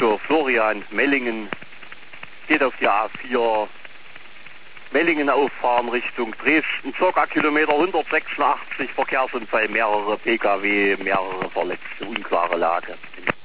Bischof Florian Mellingen. Geht auf die A4 Mellingen auffahren Richtung Dresden, ca. Kilometer 186, Verkehrsunfall, mehrere Pkw, mehrere Verletzte, unklare Lage.